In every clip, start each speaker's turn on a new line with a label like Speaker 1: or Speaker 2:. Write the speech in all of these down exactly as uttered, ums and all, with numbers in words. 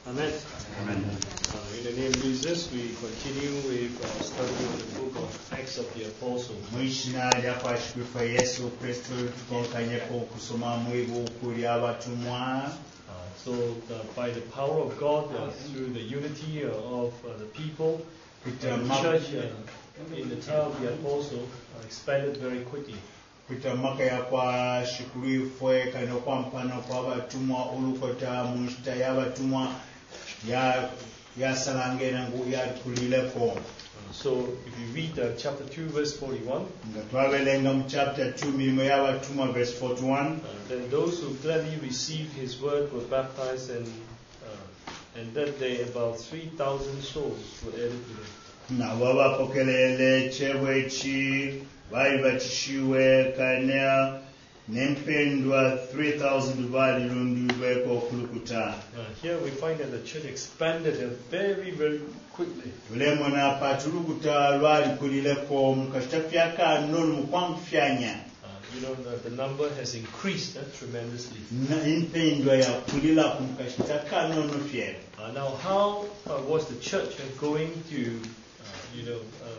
Speaker 1: Amen.
Speaker 2: Amen.
Speaker 1: Uh, in the name of Jesus, we continue with uh, studying the book of Acts of the Apostles.
Speaker 2: Mwishina lyakwashikwifa Yesu Kristo tukonkanyeko okusoma mu ibuku ly'abatumwa.
Speaker 1: Uh, so, uh, by the power of God, uh, through the unity uh, of uh, the people, the church uh, in the time of the Apostle uh, expanded very quickly.
Speaker 2: Kuita maka yakwashikwifa kano kwampano kw'abatumwa olukota mu nshita y'abatumwa ya yasalangera ngu yakulileko.
Speaker 1: So, if you read uh, chapter two, verse forty-one,
Speaker 2: chapter two, verse forty-one,
Speaker 1: uh, then those who gladly received his word were baptized, and uh, and that day about three thousand souls were added to them.
Speaker 2: Na wabapokelele chebwechi bali batishiwe kanya nempendwa three thousand bali lundubeko kulukuta.
Speaker 1: Uh, here we find that the church expanded very, very quickly.
Speaker 2: Ulemona patulukuta lwali kulileko mukashitafyaka nonu mukwamfyanya.
Speaker 1: Uh, you know, the, the number has increased uh, tremendously.
Speaker 2: Na impendwa ya kulila kumkashitaka nonu fyere.
Speaker 1: Uh, now, how uh, was the church uh, going to, uh, you know, um,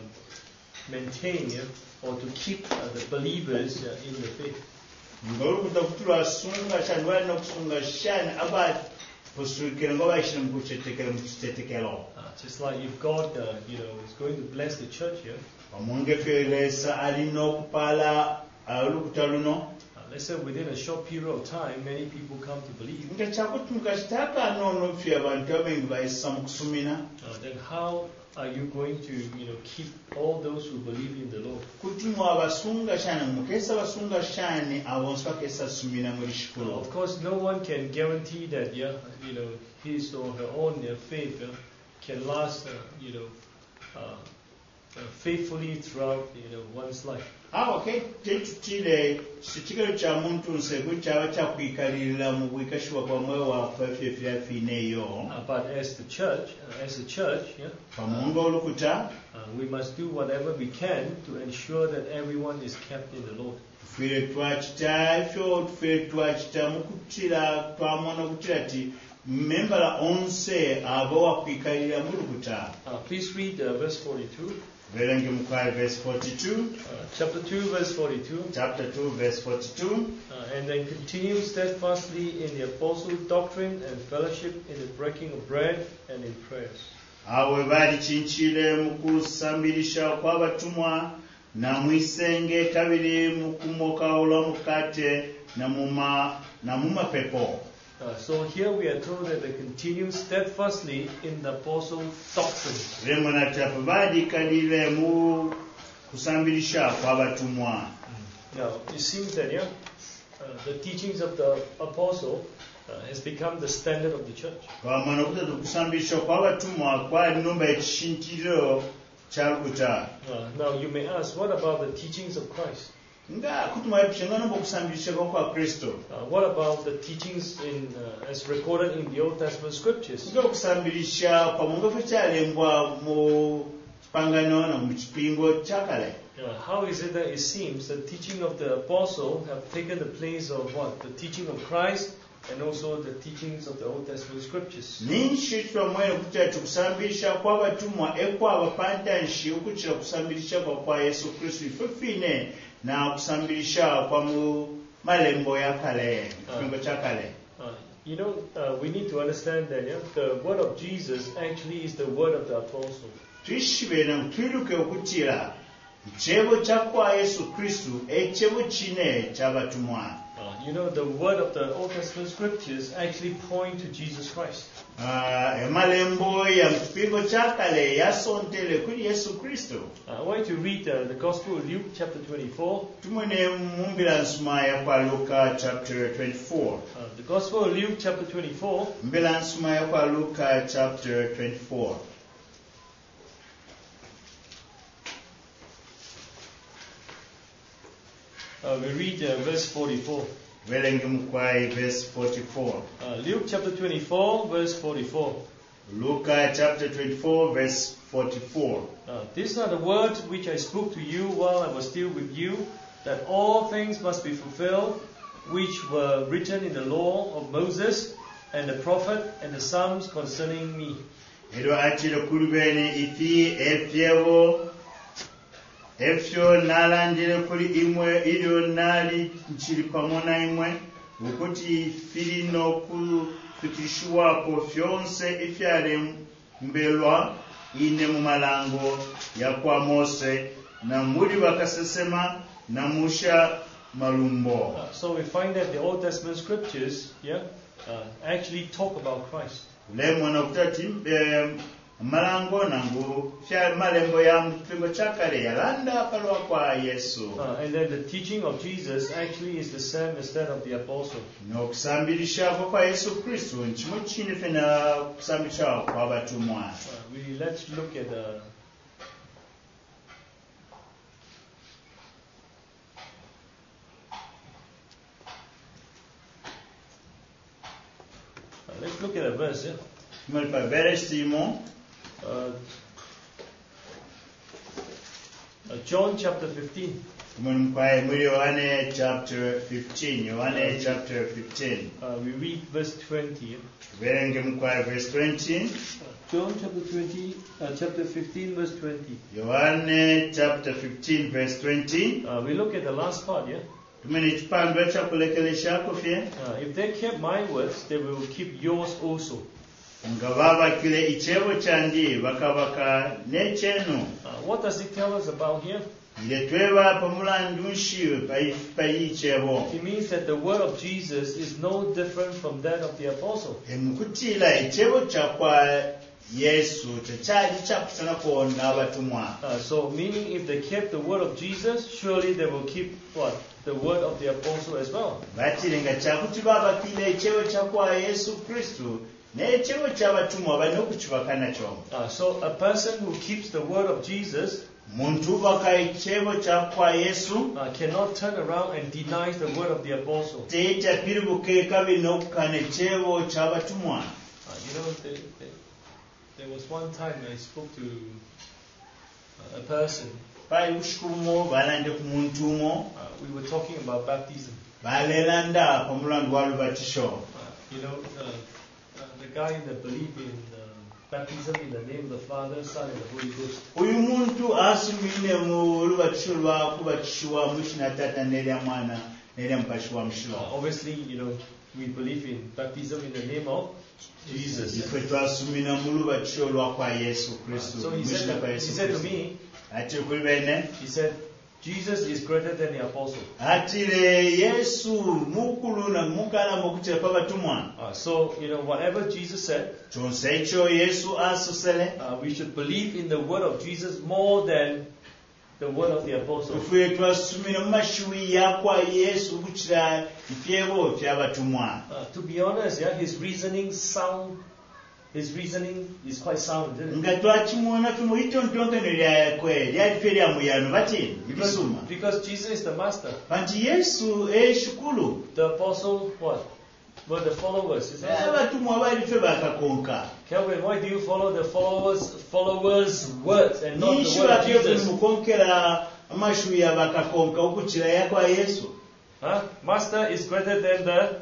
Speaker 1: maintain uh, or to keep uh, the believers uh, in the faith?
Speaker 2: Ngolukuta kutulwa sunga shani wali nokusunga shani aba posurikira ngoba ishina mkuchetekele mkuchetekelo.
Speaker 1: Uh, just like if God, uh, you know, is going to bless the church here.
Speaker 2: Omunge fyelesa alino kupala ulukuta luno.
Speaker 1: Uh, let's say within a short period of time, many people come to believe.
Speaker 2: Nga chakuti mukashitaka nono fya abantu abengi bayisa mukusumina.
Speaker 1: Uh, then how are you going to, you know, keep all those who believe in the Lord?
Speaker 2: Kutumwa abasunga shani mukesa basunga shani abonsa kesa sumina muri
Speaker 1: Uh,
Speaker 2: shikulo.
Speaker 1: of course, no one can guarantee that, yeah, you know, his or her own uh, faith uh, can last, uh, you know, uh, uh, faithfully throughout, you know, one's life.
Speaker 2: Ah, okay. Tetutile sichikalo cha muntu nsegu chaba chakwikalira mu bwikashwa kwa mwe wa kwefye fya fineyo.
Speaker 1: Uh, but as the church, uh, as a church, yeah,
Speaker 2: Pamunga olukuta
Speaker 1: uh, we must do whatever we can to ensure that everyone is kept in the Lord.
Speaker 2: tufire twakita fyo tufire twakita mukutira twamona kutira ti membala onse abo wakwikalira mu lukuta.
Speaker 1: Uh, please read uh, verse forty-two.
Speaker 2: Verenge mukwai verse forty-two.
Speaker 1: Uh, chapter two, verse forty-two.
Speaker 2: Chapter two, verse forty-two.
Speaker 1: Uh, and then continue steadfastly in the apostles' doctrine and fellowship, in the breaking of bread and in prayers.
Speaker 2: Awe bali chinchile mukusambirisha kw'abatumwa na mwisenge kabiri mukumoka ola mukate na muma na mumapepo.
Speaker 1: Uh, so here we are told that they continue steadfastly in the apostles' doctrine.
Speaker 2: Remona tapabadi kadile mu kusambirisha kw'abatumwa.
Speaker 1: Now, it seems that, yeah, uh, the teachings of the apostle uh, has become the standard of the church.
Speaker 2: Kwa maana kutatu kusambirisha kw'abatumwa kwa numba ekishintiro cha lukuta.
Speaker 1: Uh, now, you may ask, what about the teachings of Christ?
Speaker 2: Nga kutuma epishanga nomba kusambirisha kwa Kristo.
Speaker 1: Uh, what about the teachings in, uh, as recorded in the Old Testament scriptures?
Speaker 2: Nga kusambirisha pamunga fyachalembwa mu pangano na mu kipingo chakale.
Speaker 1: Uh, how is it that it seems the teaching of the apostle have taken the place of what? The teaching of Christ and also the teachings of the Old Testament scriptures.
Speaker 2: Ninshitwa mwene kutatu kusambirisha kw'abatumwa ekwaba pantanshi okuchira kusambirisha kwa Yesu Kristo ifefine na kusambirisha kwa mu malembo ya kale kipingo cha kale.
Speaker 1: Uh, you know, uh, we need to understand that, yeah, the word of Jesus actually is the word of the apostle.
Speaker 2: Tuishibe na twiruke okutira chebo cha kwa Yesu Kristo echebo chine chabatumwa.
Speaker 1: Uh, you know, the word of the Old Testament scriptures actually point to Jesus Christ.
Speaker 2: Ah, emalembo ya kipingo cha kale yasontele kuri Yesu Kristo.
Speaker 1: Uh, I want you to read uh, the Gospel of Luke chapter twenty-four.
Speaker 2: Tumwene mumbila nsuma ya kwa Luka chapter twenty-four.
Speaker 1: Uh, the Gospel of Luke chapter twenty-four.
Speaker 2: Mbila nsuma ya kwa Luka chapter twenty-four.
Speaker 1: Uh, we read uh, verse forty-four.
Speaker 2: Velenge mukwai verse forty-four.
Speaker 1: Uh, Luke chapter twenty-four, verse forty-four.
Speaker 2: Luka chapter twenty-four, verse forty-four.
Speaker 1: Uh, These are the words which I spoke to you while I was still with you, that all things must be fulfilled, which were written in the law of Moses and the prophet and the psalms concerning me.
Speaker 2: Ero achire kuri bene ifi efyevo efyo nalandire kuri imwe iro nali nchiri pamona imwe ukuti filino kufikishwapo fyonse ifyale mbelwa ine mu malango ya kwa Mose na muri bakasesema na musha malumbo.
Speaker 1: Uh, so we find that the Old Testament scriptures, yeah, uh, actually talk about Christ.
Speaker 2: Lemo na kutati malango nangu fya malembo ya mpingo chakale yalanda palwa kwa Yesu.
Speaker 1: Uh, and then the teaching of Jesus actually is the same as that of the apostle.
Speaker 2: No kusambirisha kwa Yesu Kristo nchimo chini fena kusambirisha kwa batumwa.
Speaker 1: Uh, we let's look at uh, uh, let's look at a verse. Yeah?
Speaker 2: Mal pa verse Simon.
Speaker 1: Uh, uh, John chapter fifteen.
Speaker 2: Mun kwa Yohane chapter fifteen. Yohane chapter fifteen.
Speaker 1: Uh, we read verse twenty.
Speaker 2: Verenge mkwa verse twenty.
Speaker 1: John chapter twenty, uh, chapter fifteen, verse twenty.
Speaker 2: Yohane chapter fifteen, verse twenty.
Speaker 1: Uh, we look at the last part, yeah.
Speaker 2: Tumeni chipandwe cha kulekelesha kofie.
Speaker 1: Uh, if they kept my words, they will keep yours also.
Speaker 2: Ngababa kile ichevo chandi bakabaka nechenu.
Speaker 1: Uh, what does it tell us about here?
Speaker 2: Ile tweba pamulandunshi pai pai ichevo.
Speaker 1: It means that the word of Jesus is no different from that of the apostle.
Speaker 2: Emkutila ichevo cha kwa Yesu chachali cha kusana kuona batumwa.
Speaker 1: Uh, so meaning if they kept the word of Jesus, surely they will keep what? The word of the apostle as well.
Speaker 2: Batilenga chakuti baba kile ichevo cha kwa Yesu Kristo.
Speaker 1: Uh, so a person who keeps the word of Jesus
Speaker 2: uh,
Speaker 1: cannot turn around and deny the word of the apostle. Uh,
Speaker 2: you know,
Speaker 1: there, there, there was one time I spoke to a person. Uh, we were talking about baptism. Uh, you know, uh, the guy that believed in uh, baptism in the name of the Father, Son, and the Holy Ghost. Uh, obviously, you know, we believe in baptism in the name of Jesus. Uh, so he said, that, he said to me, he said, Jesus is greater than the apostle. Uh, so, you know, whatever Jesus said, uh, we should believe in the word of Jesus more than the word of the apostle. Uh, to be honest, yeah, his reasoning sound. His reasoning is quite sound, isn't it? Because, because Jesus is the master. The apostle, what? Well, the followers. Is that Kelvin, why do you follow the followers followers' words and not the word of Jesus? Huh? Master is greater than the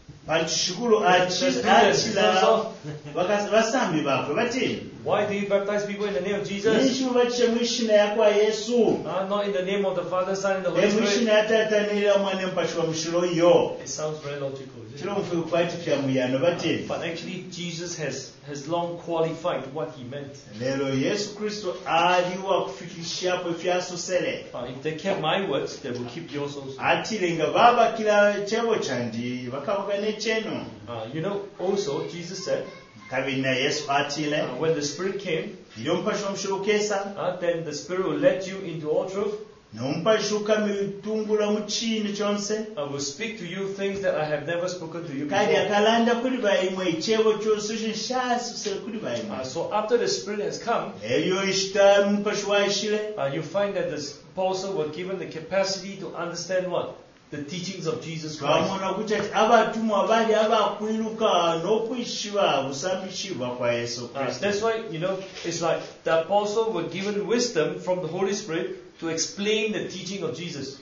Speaker 1: Why do you baptize people in the name of Jesus? Uh, not in the name of the Father, Son, and the Holy Spirit. It sounds very logical. Uh, but actually, Jesus has, has long qualified what he meant. Uh, if they kept my words, they will keep yours also. Uh, you know, also, Jesus said, Uh, when the Spirit came, uh, then the Spirit will let you into all truth. I will speak to you things that I have never spoken to you before. Uh, so after the Spirit has come, uh, you find that the apostle were given the capacity to understand what? The teachings of Jesus Christ. Uh, that's why, you know, it's like the apostle were given wisdom from the Holy Spirit to explain the teaching of Jesus.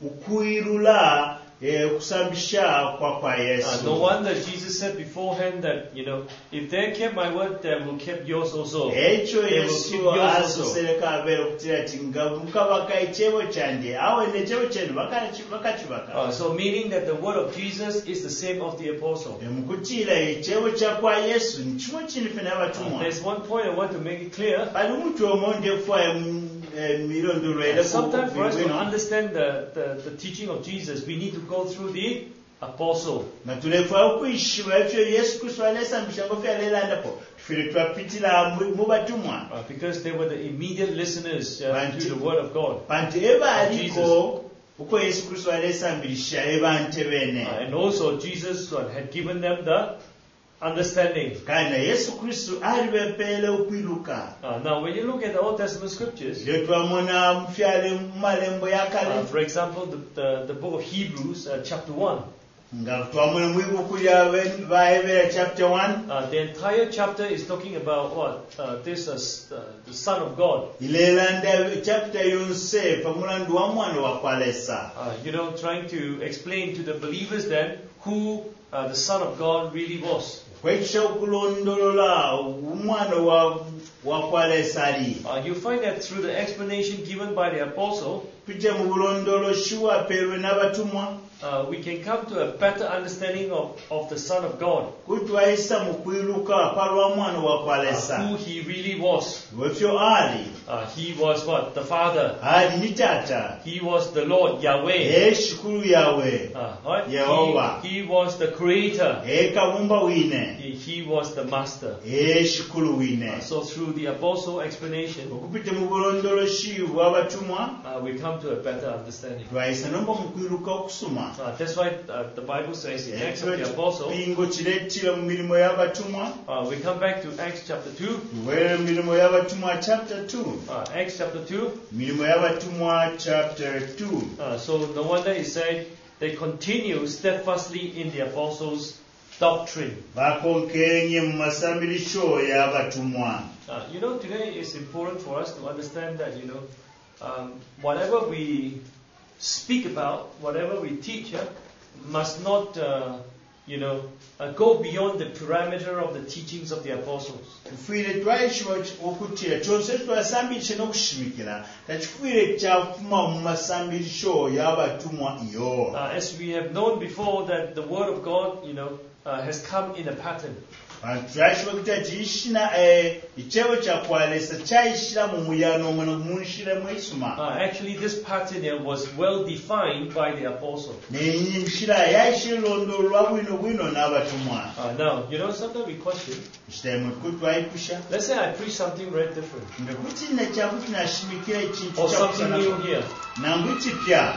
Speaker 2: ukuirula kusambisha kwa kwa Yesu.
Speaker 1: Uh, no wonder Jesus said beforehand that, you know, if they kept my word, they will keep yours also.
Speaker 2: Echo
Speaker 1: They will
Speaker 2: Yesu
Speaker 1: keep yours also.
Speaker 2: asosereka abere kutira tinga mukabaka ichebo chande awe nechebo chenu bakachibaka.
Speaker 1: Uh, so meaning that the word of Jesus is the same of the apostle.
Speaker 2: Mukutira ichebo cha kwa Yesu nichimo chini fena
Speaker 1: Uh,
Speaker 2: batumwa.
Speaker 1: there's one point I want to make it clear.
Speaker 2: Bali mtu omonde kwa mirondoro ele
Speaker 1: Sometimes for us to
Speaker 2: ku
Speaker 1: understand the, the, the teaching of Jesus, we need to go through the apostle.
Speaker 2: na tunefa kuishima yetu Yesu Kristo alesambisha ngofi alela po tufire twapitira mu batumwa
Speaker 1: Uh, because they were the immediate listeners uh,
Speaker 2: Right.
Speaker 1: to the word of God.
Speaker 2: panti eba aliko uko Yesu Kristo alesambisha ebante bene
Speaker 1: Uh, and also Jesus uh, had given them the understanding.
Speaker 2: kana Yesu Kristo alibepele ukwiluka
Speaker 1: Uh, now when you look at the Old Testament scriptures,
Speaker 2: letwamona mfyale malembo ya
Speaker 1: uh,
Speaker 2: kale
Speaker 1: for example, the, the, the book of Hebrews, uh, chapter one,
Speaker 2: nga twamona mwibuku ya Bahebera chapter one
Speaker 1: uh, the entire chapter is talking about what? Uh, this uh, uh, the Son of God.
Speaker 2: ilelanda chapter yonse pamulandu wa mwana wa kwalesa
Speaker 1: Uh, you know, trying to explain to the believers then who uh, the Son of God really was.
Speaker 2: kwekisha okulondolola umwana wa wa kwalesa ali
Speaker 1: Uh, you find that through the explanation given by the apostle,
Speaker 2: tujja mu bulondoloshi wapeerwe n'abatumwa
Speaker 1: uh, we can come to a better understanding of, of the Son of God,
Speaker 2: kutwayisa mu kwiruka palwa mwana wa
Speaker 1: uh,
Speaker 2: kwalesa
Speaker 1: who he really was.
Speaker 2: wefyo ali
Speaker 1: Uh, he was what? The Father.
Speaker 2: ali ni tata
Speaker 1: He was the Lord, Yahweh.
Speaker 2: eshukulu yawe
Speaker 1: Uh, right?
Speaker 2: Yehovah.
Speaker 1: He, he was the Creator.
Speaker 2: ekabumba wine
Speaker 1: He, he was the Master.
Speaker 2: eshukulu wine
Speaker 1: Uh, so through the apostle explanation,
Speaker 2: okupita mu bulondoloshi bw'abatumwa
Speaker 1: uh, we come to a better understanding.
Speaker 2: twayisa nomba mu kwiruka okusoma
Speaker 1: Uh, that's why uh, the Bible says in Acts of the Apostle,
Speaker 2: pingo kirettira mu mirimo y'abatumwa
Speaker 1: uh, we come back to Acts chapter two.
Speaker 2: tuweere mu mirimo y'abatumwa chapter two
Speaker 1: Uh, Acts chapter two.
Speaker 2: mirimo y'abatumwa chapter two
Speaker 1: Uh, so no wonder he said they continue steadfastly in the apostles' doctrine.
Speaker 2: bakonkenye mu masambirisho y'abatumwa
Speaker 1: Uh, you know, today it's important for us to understand that, you know, um, whatever we speak about, whatever we teach, uh, must not, uh, you know, uh, go beyond the parameter of the teachings of the apostles.
Speaker 2: tufiire twayishiwa okuttira kyonse twasambirise n'okushimikira takifiire kyafuma mu masambirisho y'abatumwa iyo
Speaker 1: Uh, as we have known before that the Word of God, you know, uh, has come in a pattern.
Speaker 2: twayishiwa kutya kiyishina ikyebo kyakwalesa kyayishira mu muyano omwo munshire mwisuma
Speaker 1: Uh, actually, this pattern here was well defined by the apostle.
Speaker 2: nenyinshira yayishira londolwa bwino bwino n'abatumwa
Speaker 1: Uh, now, you know, sometimes we question.
Speaker 2: kitaimwe twayipusha
Speaker 1: Let's say I preach something very different,
Speaker 2: nga kutina kyakuti nashimikira ekintu
Speaker 1: or something new
Speaker 2: kyakusana
Speaker 1: here.
Speaker 2: nangu kipya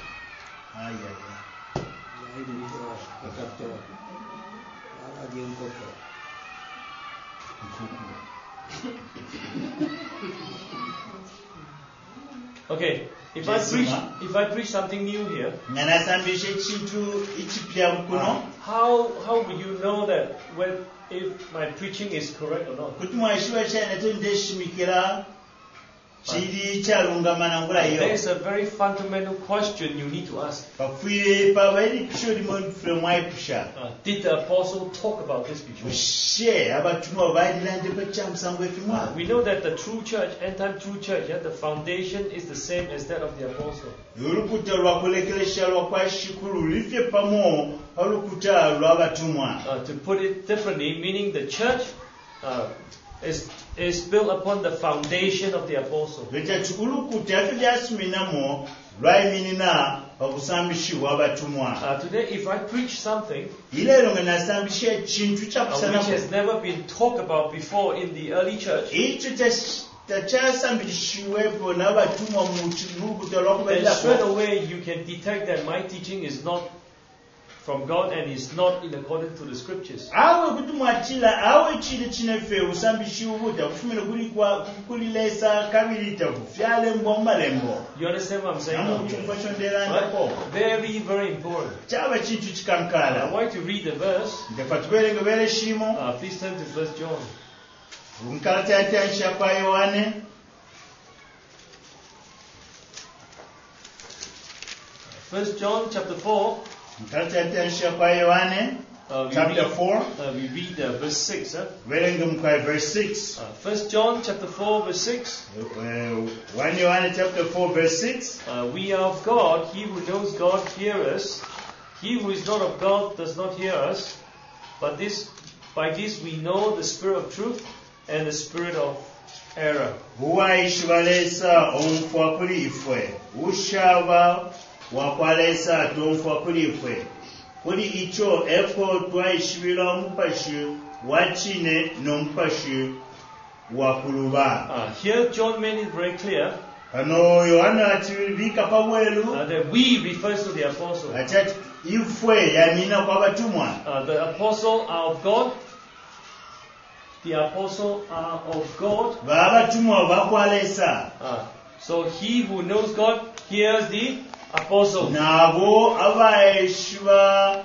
Speaker 2: ayaya
Speaker 1: Okay, if I
Speaker 2: Yes,
Speaker 1: preach,
Speaker 2: ma'am.
Speaker 1: if I preach something new here,
Speaker 2: nga nasambisha ekintu ekipya kuno
Speaker 1: how how would you know that when if my preaching is correct or not?
Speaker 2: kuti mwashiwa kyanate ndeshimikira kiri kyalungamana ngulayo
Speaker 1: There's a very fundamental question you need to ask.
Speaker 2: pafuire pabairi pisho limon from waipusha
Speaker 1: Uh, did the apostle talk about this before?
Speaker 2: ushe abatumwa bailande bakyamusango
Speaker 1: Uh,
Speaker 2: efimwa
Speaker 1: we know that the true church, end time true church, yeah, the foundation is the same as that of the apostle.
Speaker 2: olukuta lwakulekeresha lwakwashikulu lifye pamo olukuta lw'abatumwa
Speaker 1: Uh, to put it differently, meaning the church uh, is is built upon the foundation of the apostle.
Speaker 2: lwekati ulukuta yafe lyasuminamo lwayiminina okusambishibwa abatumwa
Speaker 1: Uh, today, if I preach something
Speaker 2: ileero nga nasambisha ekintu
Speaker 1: uh, which
Speaker 2: kyakusanako
Speaker 1: has never been talked about before in the early church,
Speaker 2: ekyo takyasambishibwepo n'abatumwa mu lukuta
Speaker 1: then
Speaker 2: lwakubalirako
Speaker 1: straight away you can detect that my teaching is not from God and is not in accordance to the scriptures.
Speaker 2: awe kutumwatira awe ekintu kinefe obusambishibwa tabufumire kulilesa kabiri tabufyalembo mu malembo
Speaker 1: You understand what I'm saying? now?
Speaker 2: namukyumba kyonderandako
Speaker 1: Right? Very, very important.
Speaker 2: kyaba kintu
Speaker 1: I
Speaker 2: kikankala
Speaker 1: want you to read the verse.
Speaker 2: ndefa tuberenge bere shimo
Speaker 1: Uh, please turn to First John.
Speaker 2: nkalata yatansha kwa yohane
Speaker 1: First John chapter four.
Speaker 2: Mukatayanisha kwa Yohane
Speaker 1: Uh, we
Speaker 2: chapter
Speaker 1: read,
Speaker 2: four.
Speaker 1: uh, we read uh, verse six. Huh?
Speaker 2: Verenga mukwa verse six.
Speaker 1: Uh, First John chapter four verse six.
Speaker 2: Uh, First Yohane chapter four verse six.
Speaker 1: Uh, we are of God. He who knows God hears us. He who is not of God does not hear us. But this, by this we know the spirit of truth and the spirit of error.
Speaker 2: Huwaishibalesa omfwa kuli ifwe. Ushaba wakwalesa tomfwa kuli ifwe. Kuli icho eko twaishibila omupashi wachine nomupashi wakuluba.
Speaker 1: Uh, here John made it very clear
Speaker 2: Ano Yohana atibika pabwelu.
Speaker 1: uh, that we refers to the apostle.
Speaker 2: Achati ifwe yamina kwa batumwa.
Speaker 1: Uh, the apostle are of God. The apostle are of God.
Speaker 2: Babatumwa bakwalesa.
Speaker 1: Uh, so he who knows God hears the apostle.
Speaker 2: Nabo abaishiba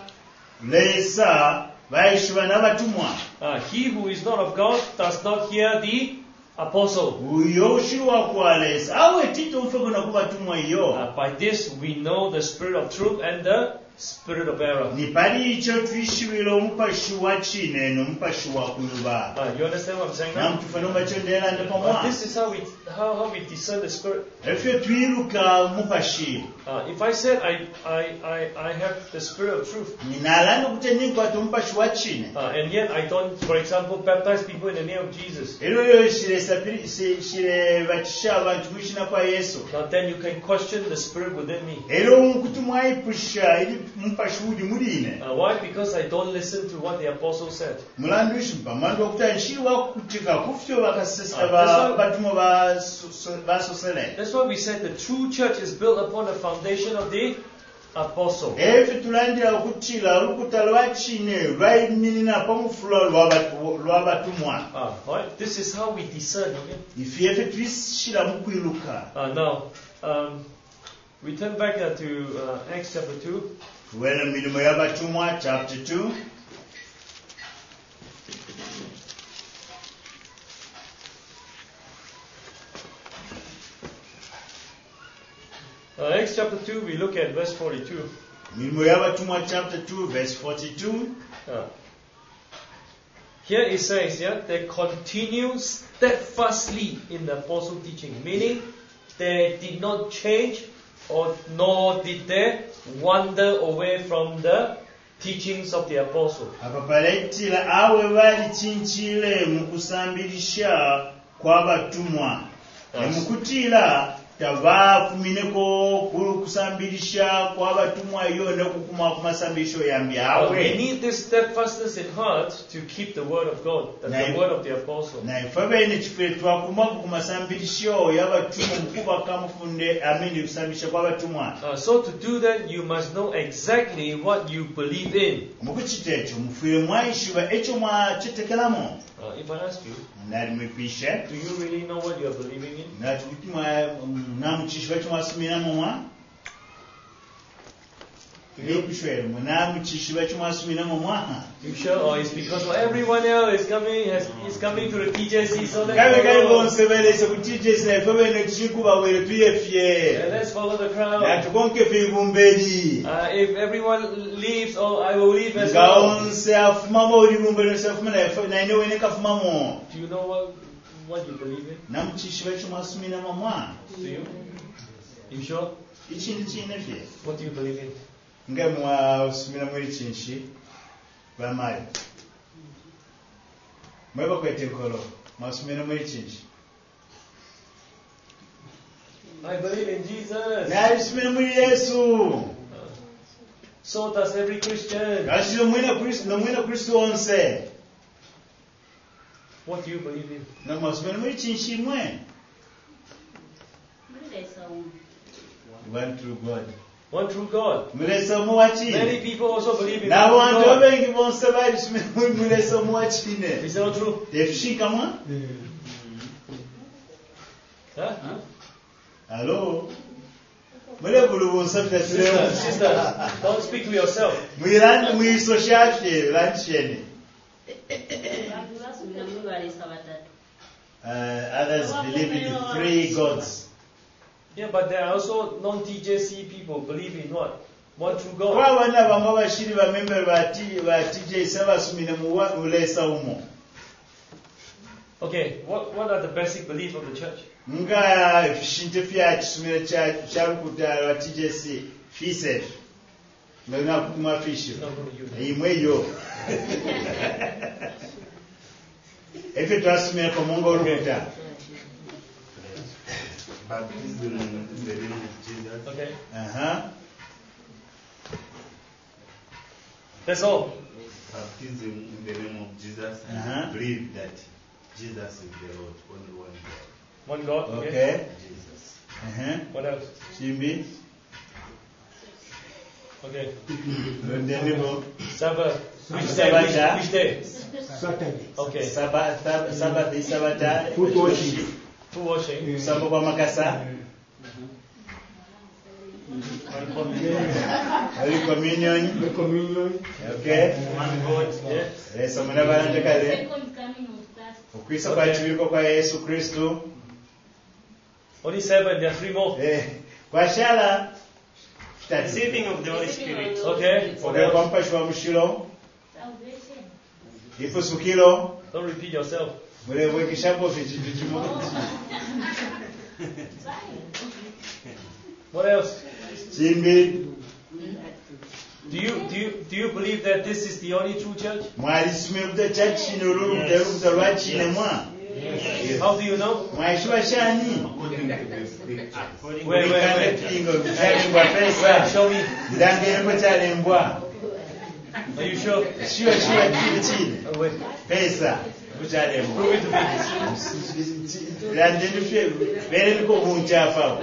Speaker 2: lesa baishiba nabatumwa.
Speaker 1: Uh, he who is not of God does not hear the apostle.
Speaker 2: Uyoshua kwalesa. Awe tito mfego na kubatumwa iyo.
Speaker 1: Uh, by this we know the spirit of truth and the spirit of error.
Speaker 2: Ni pali icho twishibila omupashi wa chine nomupashi wa kuluba.
Speaker 1: Uh, you understand what I'm saying
Speaker 2: Na
Speaker 1: now?
Speaker 2: mtufano macho ndela
Speaker 1: But
Speaker 2: ndepamwa.
Speaker 1: this is how we how, how we discern the spirit.
Speaker 2: Efye twiruka mupashi.
Speaker 1: Uh, if I said I, I, I, I have the spirit of truth,
Speaker 2: Ninalanga kutenikwa tumupashi wa chine.
Speaker 1: uh, and yet I don't, for example, baptize people in the name of Jesus,
Speaker 2: Ero yo shire sapiri shire batisha abantu mwishina kwa Yesu.
Speaker 1: now then you can question the spirit within me.
Speaker 2: Ero mkutumwa ipusha ili mupashi udi mudine.
Speaker 1: Uh, why? Because I don't listen to what the apostle said.
Speaker 2: Mulandu ishimba mandu okutanshiwa kutika kufyo bakasesa
Speaker 1: Ah, that's
Speaker 2: ba
Speaker 1: why-
Speaker 2: batumwa ba so- ba sosele.
Speaker 1: That's why we said the true church is built upon the foundation of the apostle.
Speaker 2: Efe tulandira okutila olukuta lwa chine lwayimirira pamufulo lwa batumwa.
Speaker 1: Uh, right? This is how we discern. Okay?
Speaker 2: Ife efe twishira mukwiruka.
Speaker 1: Uh, now, um, we turn back uh, to uh, Acts chapter two.
Speaker 2: Tuwele milimo ya batumwa chapter two.
Speaker 1: Uh, Acts chapter two, we look at verse forty-two.
Speaker 2: Milimo ya batumwa chapter two verse forty-two.
Speaker 1: Uh, here it says, yeah, they continue steadfastly in the apostle teaching, meaning they did not change or nor did they wander away from the teachings of the apostle.
Speaker 2: Apapalaitila awe bali chinchile mukusambilisha kwa batumwa.
Speaker 1: Yes.
Speaker 2: Mukutila tava kumineko kusambilisha kwa batumwa iyo nekukuma kumasambilisho yambi
Speaker 1: Uh, we
Speaker 2: awe.
Speaker 1: need this steadfastness in heart to keep the word of God, the, the
Speaker 2: Now-
Speaker 1: word of the apostle.
Speaker 2: Na ifabe ine chifere twakuma kumasambilisho ya batumwa mukuba kamufunde amini kusambilisha kwa batumwa.
Speaker 1: Uh, so to do that, you must know exactly what you believe in.
Speaker 2: Mukuchitecho mufire mwaishiba echo mwa chitekelamo.
Speaker 1: Uh, if I ask you,
Speaker 2: Nari mwipishe.
Speaker 1: do you really know what you are believing in?
Speaker 2: Nati kuti mwa namuchishiba chomwasumira momwa. Yekushwere munamuchishiba chomwasumira momwa.
Speaker 1: You sure? Or it's because well, everyone else is coming has, is coming to the T J C, so
Speaker 2: Kabe
Speaker 1: let's
Speaker 2: kabe
Speaker 1: follow.
Speaker 2: bonse belese kuti Jesu na ifobe ne chikuba wele tuye fie.
Speaker 1: And let's follow the
Speaker 2: Na
Speaker 1: crowd.
Speaker 2: tukonke fi bumbeli.
Speaker 1: Uh, if everyone leaves, oh, I will leave as
Speaker 2: Nga
Speaker 1: well.
Speaker 2: onse afumamo uri bumbeli se afuma na ifo na ine wene kafumamo.
Speaker 1: Do you know what what you believe in?
Speaker 2: Namuchishiba chomwasumira momwa.
Speaker 1: Do you? You sure?
Speaker 2: Ichindi chine fie.
Speaker 1: What do you believe in?
Speaker 2: Nga mwasumira muri chinshi bamayo. Mweba kwete nkolo mwasumira muri chinshi.
Speaker 1: I believe in Jesus.
Speaker 2: Nalisumira muri Yesu.
Speaker 1: So does every Christian.
Speaker 2: Kashiro mwina Kristo no mwina Kristo onse.
Speaker 1: What do you believe in?
Speaker 2: Na mwasumira muri chinshi mwe. One true God.
Speaker 1: One true God.
Speaker 2: Mulesa muwachi.
Speaker 1: Many people also believe in
Speaker 2: Na
Speaker 1: one true
Speaker 2: wantu
Speaker 1: God.
Speaker 2: abengi bonse balisumira muri mulesa muwachine.
Speaker 1: Is that not true?
Speaker 2: Tefishika mwa?
Speaker 1: Huh?
Speaker 2: Hello. Mule bulu bonse
Speaker 1: Sister,
Speaker 2: fitatulewa.
Speaker 1: sister, don't speak to yourself.
Speaker 2: Mwirani mwiso shafye lanchene. Uh, others believe in three gods.
Speaker 1: Yeah, but there are also non-T J C people believe in what? One true God.
Speaker 2: kwabana bamwe abashiri bamember ba T- ba T J C abasumire mu wa- mulesa umo.
Speaker 1: Okay, what, what are the basic beliefs of the church?
Speaker 2: Nga efishinto fya kisumiro kya kya lukuta lwa T J C fise nga na kuma fishi
Speaker 1: No, no, you.
Speaker 2: imwe yo efe twasumira ko mungo lukuta
Speaker 3: Baptism in the name of Jesus.
Speaker 1: Okay,
Speaker 2: aha
Speaker 1: that's all.
Speaker 3: Baptism in the name of Jesus. And
Speaker 2: Uh-huh.
Speaker 3: believe that Jesus is the Lord, only one God.
Speaker 1: One God. Okay.
Speaker 2: okay
Speaker 3: Jesus.
Speaker 2: aha
Speaker 1: What else?
Speaker 2: chimbi
Speaker 1: Okay.
Speaker 2: ndendebo
Speaker 1: Sabbath. Which day?
Speaker 2: Sabbath.
Speaker 1: Which, which day?
Speaker 4: Saturday.
Speaker 1: Okay.
Speaker 2: Sabbath Sabbath isabata
Speaker 4: Foot washing.
Speaker 1: Foot washing.
Speaker 2: kusamba kwa makasa Holy communion
Speaker 4: The communion.
Speaker 2: okay
Speaker 1: One God. Yeah.
Speaker 2: leso muna balandekale
Speaker 5: Second coming of Christ.
Speaker 2: okwisa kwa kibiko kwa Yesu Kristo
Speaker 1: Only seven. There are three more.
Speaker 2: eh kwa shala tati
Speaker 6: Receiving of the Holy Spirit.
Speaker 1: Okay. What
Speaker 2: okay kwa
Speaker 1: else?
Speaker 2: mpashwa mushiro
Speaker 5: Salvation.
Speaker 2: ifusukilo
Speaker 1: Don't repeat yourself.
Speaker 2: mule wekishapo fichitu chimo
Speaker 1: What else?
Speaker 2: chimbi
Speaker 1: Do you do you do you believe that this is the only true church?
Speaker 2: mwalisumira kuta church chino lulu kuta lwa chine mwa
Speaker 1: How do you know?
Speaker 2: mwaishiwa shani
Speaker 3: According to the scripture.
Speaker 6: According
Speaker 1: Wait, wait,
Speaker 2: Kulikana
Speaker 1: wait.
Speaker 2: pingo kuchalembwa
Speaker 1: Where?
Speaker 2: pesa
Speaker 1: Show me.
Speaker 2: ndangereko chalembwa
Speaker 1: Are you sure?
Speaker 2: shiwa shiwa chile chile
Speaker 1: Oh, wait.
Speaker 2: pesa kuchalembwa
Speaker 1: Prove it to me.
Speaker 2: landendifye vere niko kunchafa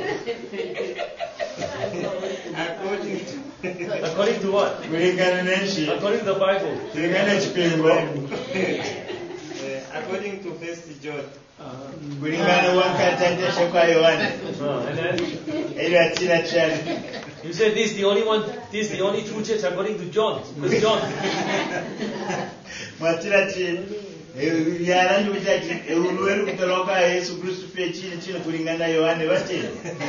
Speaker 6: according to
Speaker 1: According to what?
Speaker 2: kulingana nenshi
Speaker 1: According to the Bible.
Speaker 2: kulingana chipingo
Speaker 6: uh, according to First John.
Speaker 2: kulingana wankatandeshe kwa Yohane
Speaker 1: Uh, and then
Speaker 2: ili atila chali
Speaker 1: you said this is the only one. This is the only true church according to John. Who's John?
Speaker 2: mwatila chini yarandi kuti ati ulwelu kutoloka Yesu Kristu fye chini chini kulingana Yohane batini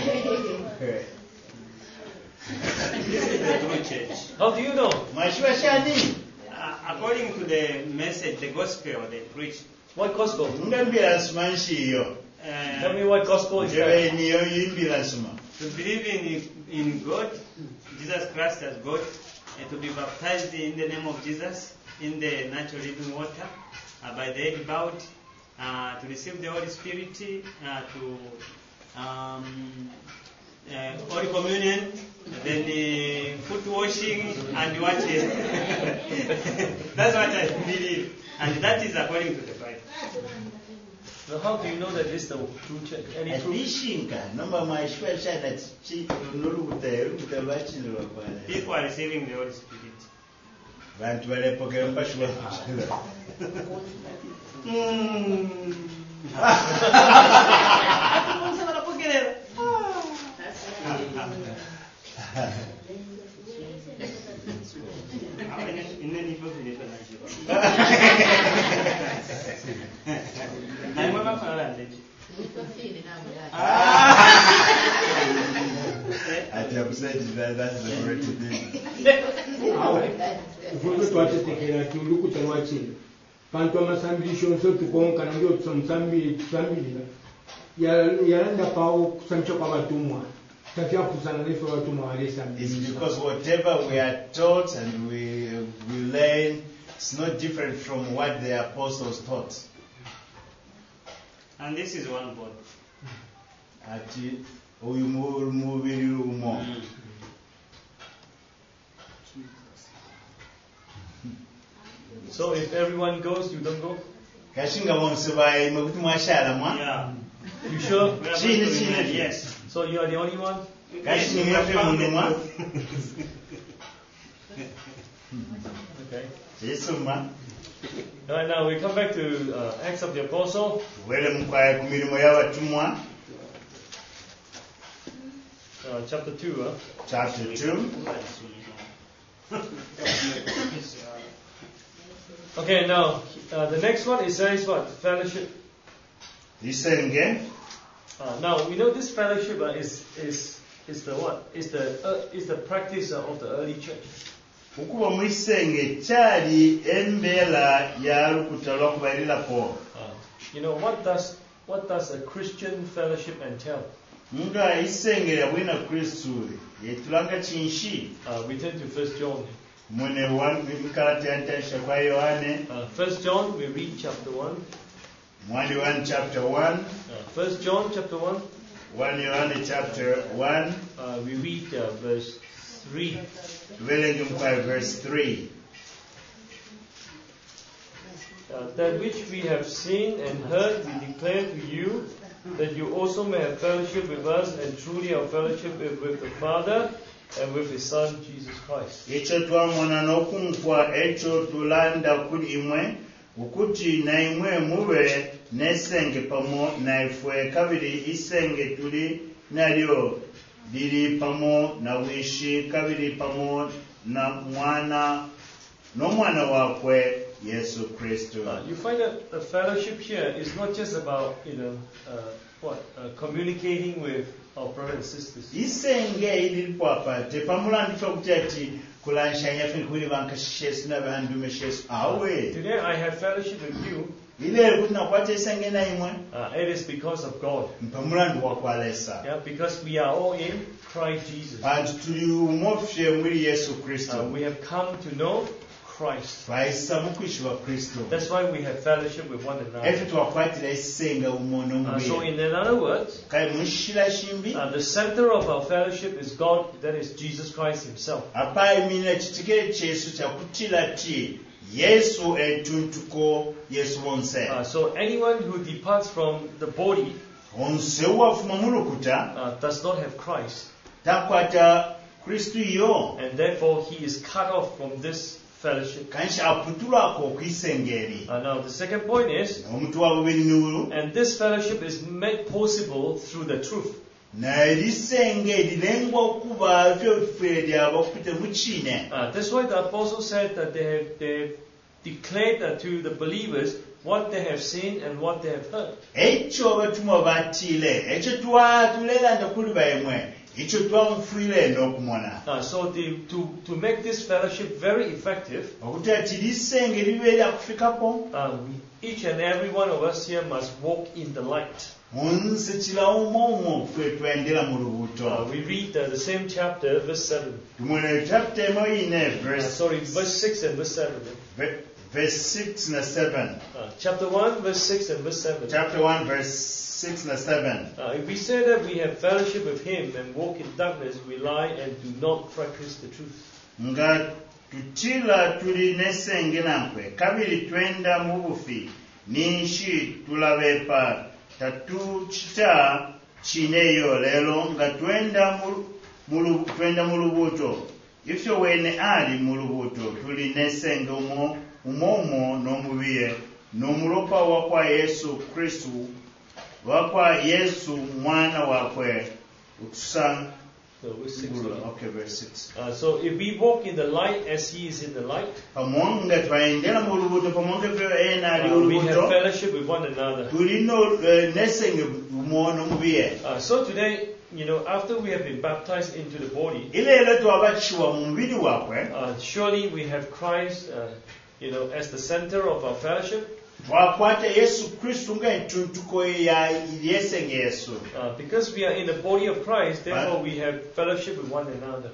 Speaker 6: This is the true church.
Speaker 1: How do you know?
Speaker 2: mwashiwa shani
Speaker 6: Uh, according to the message, the gospel they preach.
Speaker 1: What gospel?
Speaker 2: ngambira nsuma nshiyo
Speaker 1: Tell
Speaker 6: Uh,
Speaker 1: me what gospel is that?
Speaker 2: jewe niyo yimbira nsuma
Speaker 6: to believe in in God, Jesus Christ as God, and to be baptized in the name of Jesus in the natural living water, uh, by the head bowed, uh, to receive the Holy Spirit, uh, to um, uh, Holy Communion, then uh, foot washing, and what else? That's what I believe, and that is according to the Bible.
Speaker 1: Now, how do you know that this is the true church? Any true?
Speaker 2: atishinga nomba mwashiwa shana chi nolukuta lukuta lwachini lwakwana
Speaker 6: People are receiving the Holy Spirit.
Speaker 2: vantu valepokera mpashiwa ati akusaidira that's the correct thing
Speaker 4: Vuga twatetekera ati ulukuta lwachini. Pantu amasambilisho nso tukonkana ndio tusambili tusambili. Yalanda pao kusamcha kwa watumwa. Tafia kusana nefe watumwa wale
Speaker 2: it's
Speaker 4: sambilisho.
Speaker 2: because whatever we are taught and we we learn it's not different from what the apostles taught
Speaker 6: And this is one God.
Speaker 2: ati uyu mu- mubiri umo
Speaker 1: So if everyone goes, you don't go?
Speaker 2: kashinga bonse bayima kuti mwashara mwa
Speaker 6: Yeah.
Speaker 1: You sure?
Speaker 6: We are
Speaker 2: Chini,
Speaker 6: going to
Speaker 2: chini.
Speaker 6: remain, yes.
Speaker 1: So you are the only one?
Speaker 2: kashinga
Speaker 6: We have
Speaker 2: mwafe
Speaker 6: found
Speaker 2: mundu
Speaker 6: the
Speaker 2: mwa
Speaker 6: truth.
Speaker 1: Okay.
Speaker 2: yesu mwa
Speaker 1: Alright, now we come back to uh, Acts of the Apostle,
Speaker 2: wele mukwaya ku mirimo y'abatumwa
Speaker 1: uh, chapter two. Huh?
Speaker 2: chapter two
Speaker 1: Okay, now uh, the next one it says what? Fellowship.
Speaker 2: isenge
Speaker 1: Uh, now we know this fellowship uh, is is is the what? Is the uh, is the practice uh, of the early church.
Speaker 2: okuba mu isenge kyali embeera ya lukuta lw'okubalirako.
Speaker 1: Uh, you know what does what does a Christian fellowship entail?
Speaker 2: Nga isenge lya bwina Kristu yetulanga kinshi.
Speaker 1: Uh, we turn to First John.
Speaker 2: Mwene wankalata yantanisha kwa Yohane.
Speaker 1: Uh, First John, we read chapter one.
Speaker 2: Mwani one chapter one.
Speaker 1: Uh, First John chapter one.
Speaker 2: One Yohane chapter one.
Speaker 1: Uh, we read uh, verse three.
Speaker 2: Tuvelenge mukwa verse three.
Speaker 1: Uh, that which we have seen and heard we declare to you, that you also may have fellowship with us, and truly our fellowship is with the Father and with His Son Jesus Christ.
Speaker 2: Ekyo twamona n'okumva ekyo tulanda kuli imwe ukuti na imwe mube n'esenge pamo na ifwe kabiri isenge tuli nalyo liri pamo na wishi kabiri pamo na mwana n'omwana wakwe Yesu Kristo.
Speaker 1: Uh, you find that the fellowship here is not just about, you know, uh, what, uh, communicating with our brothers and sisters.
Speaker 2: Isenge ilipo hapa tepamulandika kuti ati kulanshanya fini kuli bankashishesu na bandume shesu awe.
Speaker 1: Today I have fellowship with you.
Speaker 2: Ile kuti nakwata isenge na imwe.
Speaker 1: Uh, it is because of God.
Speaker 2: Mpamulandu wakwalesa.
Speaker 1: Yeah, because we are all in Christ Jesus.
Speaker 2: Bantu tuli umofye mwili Yesu Kristo.
Speaker 1: Uh, we have come to know Christ.
Speaker 2: Twaisa mukwishwa Kristo.
Speaker 1: That's why we have fellowship with one another.
Speaker 2: Efe twakwatira isenga umono
Speaker 1: Uh, so
Speaker 2: mubiri.
Speaker 1: in other words,
Speaker 2: Kai mushila shimbi.
Speaker 1: uh, the center of our fellowship is God, that is Jesus Christ Himself.
Speaker 2: Apa imina chitikere chesu cha kutila ti Yesu etuntuko Yesu wonse.
Speaker 1: Uh, so anyone who departs from the body
Speaker 2: Onse wafuma mulukuta
Speaker 1: uh, does not have Christ,
Speaker 2: takwata Kristu yo.
Speaker 1: and therefore he is cut off from this fellowship.
Speaker 2: Kanshi aputulako kwisengeri.
Speaker 1: Uh, now the second point is,
Speaker 2: Omuntu wabo benuru.
Speaker 1: and this fellowship is made possible through the truth.
Speaker 2: Na erisenge lilengwa okuba fye lyaba okupita mukine.
Speaker 1: Uh, that's why the apostle said that they have, they have declared uh, to the believers what they have seen and what they have heard.
Speaker 2: Ekyo abatumwa batile, ekyo twatulera kuli baimwe, ekyo twamufuire n'okumona.
Speaker 1: Uh, so the, to, to make this fellowship very effective,
Speaker 2: Okuti ati lisenge libeera kufikako,
Speaker 1: um, each and every one of us here must walk in the light.
Speaker 2: onsekira omwomo ffe twendera mu
Speaker 1: Uh,
Speaker 2: lubuto.
Speaker 1: we read uh, the same chapter, verse seven.
Speaker 2: Tumwene chapter emo ine
Speaker 1: Uh,
Speaker 2: verse,
Speaker 1: sorry, verse six and verse seven.
Speaker 2: ve- verse six na seven.
Speaker 1: Uh, chapter one, verse six and verse seven.
Speaker 2: Chapter one verse six na seven.
Speaker 1: Uh, if we say that we have fellowship with Him and walk in darkness, we lie and do not practice the truth.
Speaker 2: Nga tutila tuli nesenge nankwe, kabiri twenda mu bufi, ninshi tulabepa, tatu chita chineyo lelo, nga twenda mu- mu twenda mu lubuto. Ifyo wene ali mu lubuto, tuli nesenge umo, umomo n'omubiye, n'omulopa wakwa Yesu Kristu, wakwa Yesu mwana wakwe, utusanga.
Speaker 1: So verse six.
Speaker 2: Okay, verse six.
Speaker 1: Uh, so if we walk in the light as He is in the light,
Speaker 2: Pamonga twayendera mu lubuto pamonga vyo ena ali
Speaker 1: uh, we have
Speaker 2: olubuto
Speaker 1: fellowship with one another.
Speaker 2: tulino eh, nesenge umono mubiye.
Speaker 1: Uh, so today, you know, after we have been baptized into the body,
Speaker 2: Ile twabakiwa mu mubiri wakwe
Speaker 1: uh, surely we have Christ, uh, you know, as the center of our fellowship,
Speaker 2: twakwata Yesu Kristu nga entuntuko ya yesenge Yesu.
Speaker 1: uh, because we are in the body of Christ. Therefore, we have fellowship with one another.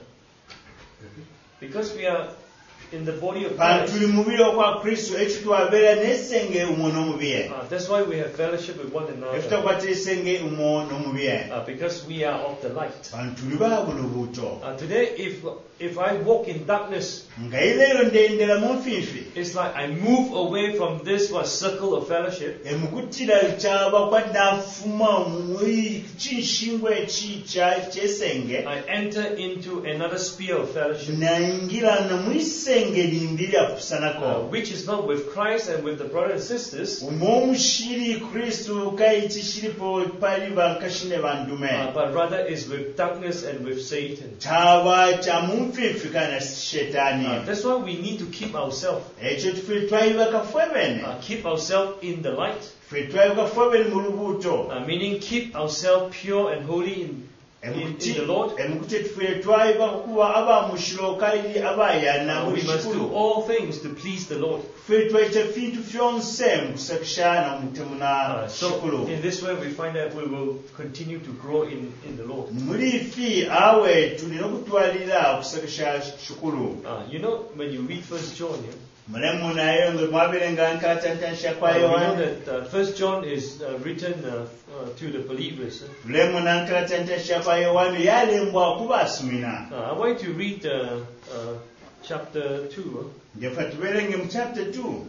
Speaker 1: Because we are in the body of
Speaker 2: Pa
Speaker 1: Christ,
Speaker 2: tuli mubiri okwa Kristu ekyo twabeera nesenge umono mubiye.
Speaker 1: uh, that's why we have fellowship with one another.
Speaker 2: Efutakwata esenge umono mubiye.
Speaker 1: Uh, because we are of the light.
Speaker 2: Pa tuli ba lubuto.
Speaker 1: Uh, today, if if I walk in darkness,
Speaker 2: Nga ile ndendera mu nfinfi.
Speaker 1: it's like I move away from this what, circle of fellowship,
Speaker 2: Emukutira kyaba kwadafuma mu kinshingwe eki kya kyesenge.
Speaker 1: I enter into another sphere of fellowship.
Speaker 2: Naingira na mwise engeri mbiri
Speaker 1: uh,
Speaker 2: akusanako
Speaker 1: which is not with Christ and with the brothers and sisters,
Speaker 2: umwomu shiri kristu kaiti shiripo pali bankashine bandume
Speaker 1: uh, but rather is with darkness and with Satan.
Speaker 2: chaba chamumfifi kana shetani
Speaker 1: Uh, that's why we need to keep ourselves,
Speaker 2: ekyo tufe twayibaka fwebene
Speaker 1: uh, keep ourselves in the light,
Speaker 2: fe twayibaka fwebene mu lubuto
Speaker 1: uh, meaning keep ourselves pure and holy in, in, in the Lord.
Speaker 2: emukuti tufe twayibaka kuba abamushiro kairi abayana
Speaker 1: Uh,
Speaker 2: mu
Speaker 1: we must do
Speaker 2: kikulu
Speaker 1: all things to please the Lord.
Speaker 2: fe twayita fintu fyonse mukusakishana mutemuna
Speaker 1: Uh, so
Speaker 2: kikulu
Speaker 1: in this way we find that we will continue to grow in, in the Lord.
Speaker 2: muri ifi awe tulina okutwalira okusakisha kikulu
Speaker 1: Uh, you know, when you read First John, yeah,
Speaker 2: mulemu naye nga mwabirenga nkalatantansha kwa
Speaker 1: uh, we know
Speaker 2: yohana
Speaker 1: that uh, First John is uh, written uh, uh, to the believers. eh?
Speaker 2: mulemu nankalatantansha kwa yohana yalembwa kubasumina
Speaker 1: Uh, I want to read uh, uh, chapter two. huh?
Speaker 2: ngefa tuberenge mu chapter two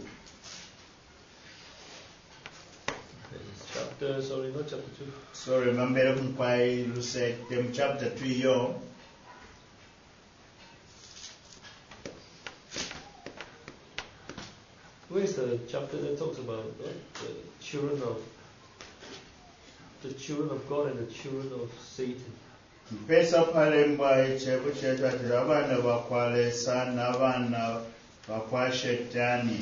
Speaker 1: Chapter, sorry, not chapter two.
Speaker 2: sorry mambere kumkwai lusete mu chapter two yo
Speaker 1: Where is the chapter that talks about uh, the children of the children of God and the children of Satan?
Speaker 2: mpesa palembwa echebo chetu ati abana bakwalesa n'abana bakwa shetani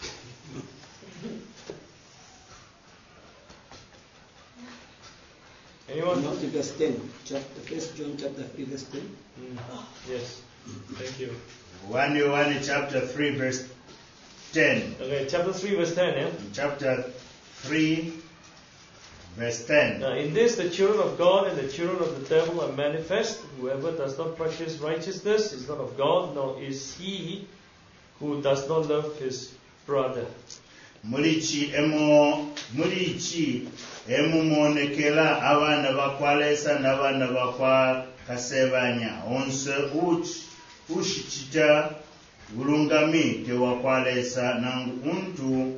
Speaker 1: Anyone?
Speaker 7: Not verse ten. Chapter First John chapter three verse ten.
Speaker 1: Mm. Yes. Thank you.
Speaker 2: one Yohana chapter three verse ten
Speaker 1: Okay, chapter three, verse ten. Yeah.
Speaker 2: chapter three verse ten
Speaker 1: Now, in this, the children of God and the children of the devil are manifest. Whoever does not practice righteousness is not of God, nor is he who does not love his brother.
Speaker 2: mulichi emo mulichi emumonekela abana bakwalesa n'abana bakwa kasebanya onse uchi ushikita ulungami tewakwalesa na untu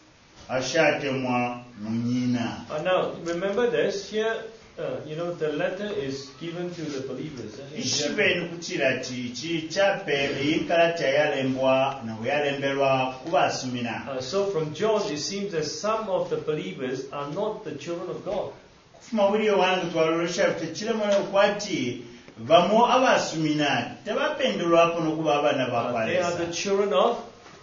Speaker 2: ashatemwa munyina
Speaker 1: Uh, now, remember this here. Uh, you know, the letter is given to the believers. eh, in
Speaker 2: ishibe
Speaker 1: general.
Speaker 2: nukutira ti chi chape inkalata yalembwa na yalembelwa kubasumina
Speaker 1: Uh, so, from John, it seems that some of the believers are not the children of God.
Speaker 2: kufuma buli wange twalolesha tekiremona okwati bamo abasumina tebapendelwako n'okuba abaana
Speaker 1: Uh, they are
Speaker 2: bakwalesa
Speaker 1: the children of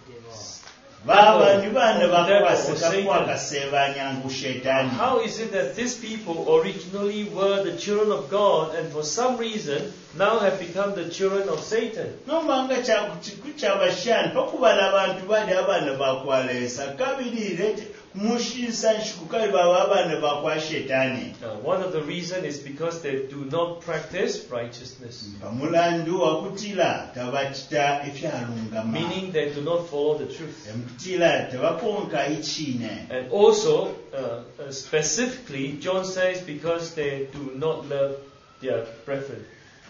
Speaker 2: baba ni baana
Speaker 1: Devil or
Speaker 2: bakwaseka
Speaker 1: Satan.
Speaker 2: kwakasebanya ngu shetani
Speaker 1: How is it that these people originally were the children of God and for some reason now have become the children of Satan?
Speaker 2: nombanga kukyabashani pakubala abantu bali abaana bakwalesa kabiri lete kumushinsa nshikukabi baba abaana bakwa shetani
Speaker 1: Uh, one of the reasons is because they do not practice righteousness,
Speaker 2: bamulandu wakutila tabakita ebyalungama
Speaker 1: meaning they do not follow the truth.
Speaker 2: emutila tebakonka ichine
Speaker 1: And also, uh, uh, specifically, John says because they do not love their brethren.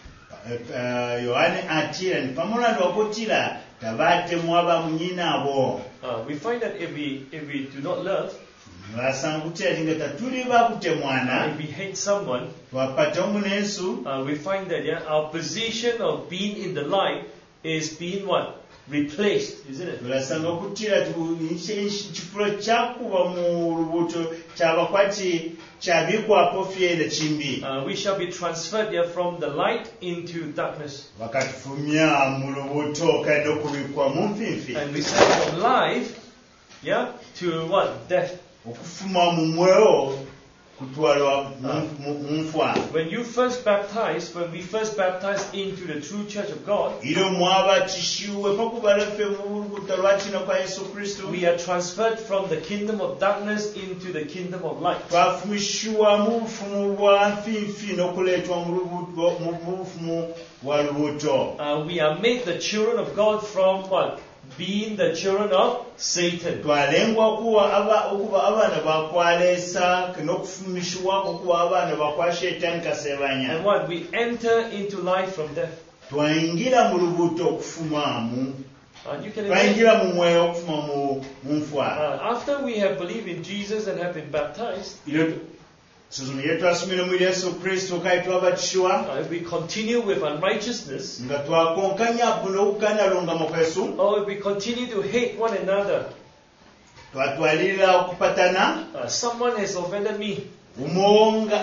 Speaker 2: Eh, yohane atira ni pamulandu wakutila tabatemu abamunyinabo
Speaker 1: Uh, we find that if we if we do not love,
Speaker 2: basanga kutira lingeta tuli
Speaker 1: uh,
Speaker 2: bakutemwana
Speaker 1: if we hate someone,
Speaker 2: twapata omunensu
Speaker 1: uh, we find that yeah, our position of being in the light is being what? Replaced, isn't it?
Speaker 2: tulasanga okutira kifulo kyakuba mu lubuto kyabakwati kyabikwapo fyere kimbi
Speaker 1: Uh, we shall be transferred yeah, from the light into darkness.
Speaker 2: bakatufumya mu lubuto kadde okubikwa mu nfinfi
Speaker 1: And we say from life, yeah, to what? Death.
Speaker 2: okufuma mu mwewo kutwalwa mu- mu- mu nfa
Speaker 1: When you first baptized, when we first baptized into the true church of God,
Speaker 2: iro mwabatishiwe pakubala ffe mu lubuto lwa kino kwa yesu kristo
Speaker 1: we are transferred from the kingdom of darkness into the kingdom of light.
Speaker 2: twafumishiwa mu bufumu bwa nfinfi n'okuleetwa mu lubuto- mu- mu bufumu bwa lubuto
Speaker 1: Uh, we are made the children of God from what? Being the children of Satan.
Speaker 2: twalengwa kuwa aba- okuba abaana bakwaleesa n'okufumishibwa okuba abaana bakwa shetani kasebanya
Speaker 1: And what? We enter into life from death.
Speaker 2: twayingira mu lubuto okufumamu
Speaker 1: And you can imagine,
Speaker 2: twayingira mu mwoyo okufuma mu mu
Speaker 1: uh,
Speaker 2: nfa
Speaker 1: after we have believed in Jesus and have been baptized,
Speaker 2: Iro- suzuma yetwasomere mu Yesu Kristo kale twabatishwa
Speaker 1: uh, if we continue with unrighteousness,
Speaker 2: nga twakonkanya buno okukanalongama kwesu
Speaker 1: or if we continue to hate one another,
Speaker 2: twatwalirira okupatana
Speaker 1: uh, someone has offended me,
Speaker 2: umonga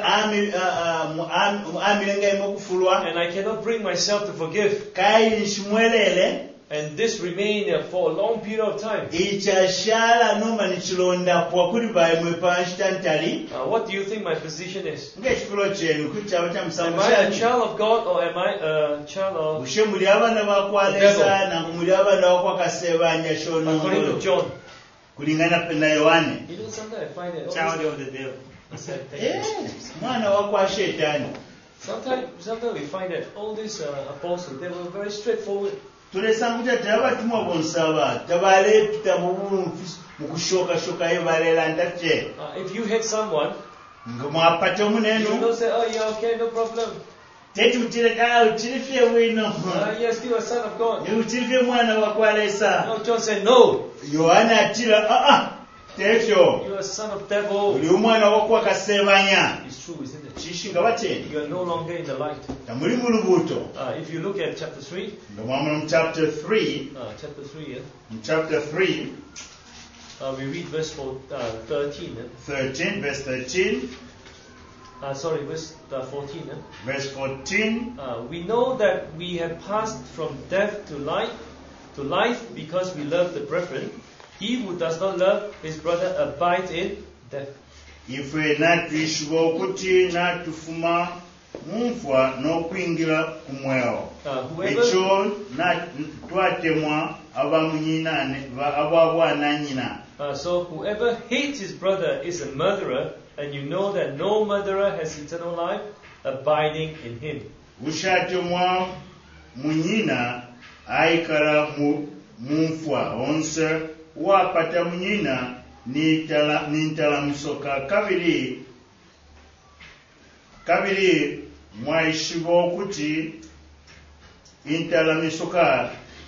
Speaker 2: amirenga imo kufulwa
Speaker 1: and I cannot bring myself to forgive,
Speaker 2: kayi nshimwelele
Speaker 1: and this remain uh, for a long period of time.
Speaker 2: ichashala noma nichilonda kwa kuli baye mwepanshitantali
Speaker 1: Uh, what do you think my position is?
Speaker 2: ngekifuro chenu kuchaba cha
Speaker 1: Am
Speaker 2: musango
Speaker 1: I a
Speaker 2: shani
Speaker 1: child of God, or am I a child of,
Speaker 2: ushe muli abana bakwalesa na muli abana bakwakasebanya
Speaker 1: according to
Speaker 2: shonongolo
Speaker 1: John?
Speaker 2: kulingana na Yohane
Speaker 1: You know, sometimes I find that,
Speaker 6: Child
Speaker 1: oh,
Speaker 6: of the devil.
Speaker 1: this- I said, thank
Speaker 2: eh
Speaker 1: you.
Speaker 2: mwana wakwa shetani
Speaker 1: Sometimes, sometimes we find that all these uh, apostles, they were very straightforward.
Speaker 2: tulesanga tabatumwa bonsaba tabalepita mu mukushokashoka yebalela ntate
Speaker 1: Uh, if you hate someone,
Speaker 2: nga mwapata
Speaker 1: you
Speaker 2: omunenu
Speaker 1: don't say, oh yeah, okay, no problem.
Speaker 2: tetutireka utirifye wino
Speaker 1: Uh, you're still a son of God.
Speaker 2: utirifye mwana wakwalesa
Speaker 1: No, John said, no,
Speaker 2: Yohana atira ah ah tekyo
Speaker 1: you're a son of devil.
Speaker 2: uli omwana wakwakasebanya
Speaker 1: It's true, isn't it?
Speaker 2: kishinga bateni
Speaker 1: You are no longer in the light.
Speaker 2: tamuli mu lubuto
Speaker 1: Uh, if you look at chapter three,
Speaker 2: nga mwamuna mu chapter three
Speaker 1: uh, chapter three, yeah,
Speaker 2: mu chapter three
Speaker 1: uh, we read verse four, uh, thirteen. Eh?
Speaker 2: thirteen verse thirteen
Speaker 1: Uh, sorry, verse uh, fourteen. Eh?
Speaker 2: verse fourteen
Speaker 1: Uh, we know that we have passed from death to life, to life because we love the brethren. He who does not love his brother abides in death.
Speaker 2: ife natwishuba okuti natufuma munfwa n'okwingira ku mwewo
Speaker 1: Uh, whoever,
Speaker 2: ekyo na- twatemwa abamunyinane ba- ababwananyina
Speaker 1: uh, so whoever hates his brother is a murderer, and you know that no murderer has eternal life abiding in him.
Speaker 2: ushatemwa munyina aikala mu munfwa onse wapata munyina nitala nintala musoka kabiri kabiri mwaishiba okuti intala misoka